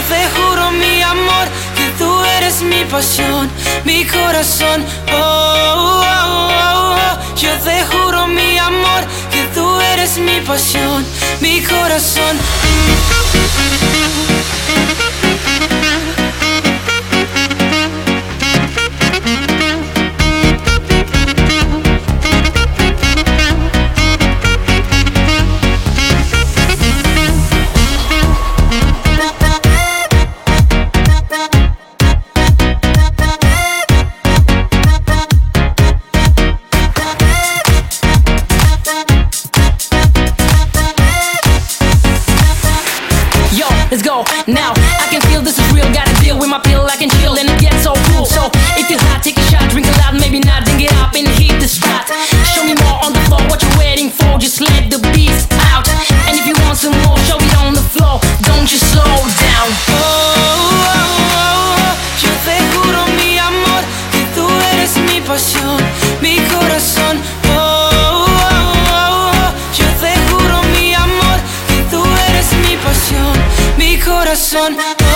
te juro, mi amor, que tú eres mi pasión, mi corazón. Oh, oh, oh, oh. Yo te juro, mi amor, que tú eres mi pasión, mi corazón. Let's go, now I can feel this is real. Gotta deal with my pill, I can chill and it gets so cool. So if you're hot, take a shot, drink a lot, maybe not, then get up and hit the spot. Show me more on the floor, what you're waiting for, just let the beats out. And if you want some more, show it on the floor, don't you slow down. Oh, oh, oh, oh. Yo te juro, mi amor, que tú eres mi pasión, mi corazón. Oh, oh, oh, oh. Yo te juro, mi amor, que tú eres mi pasión, mi corazón.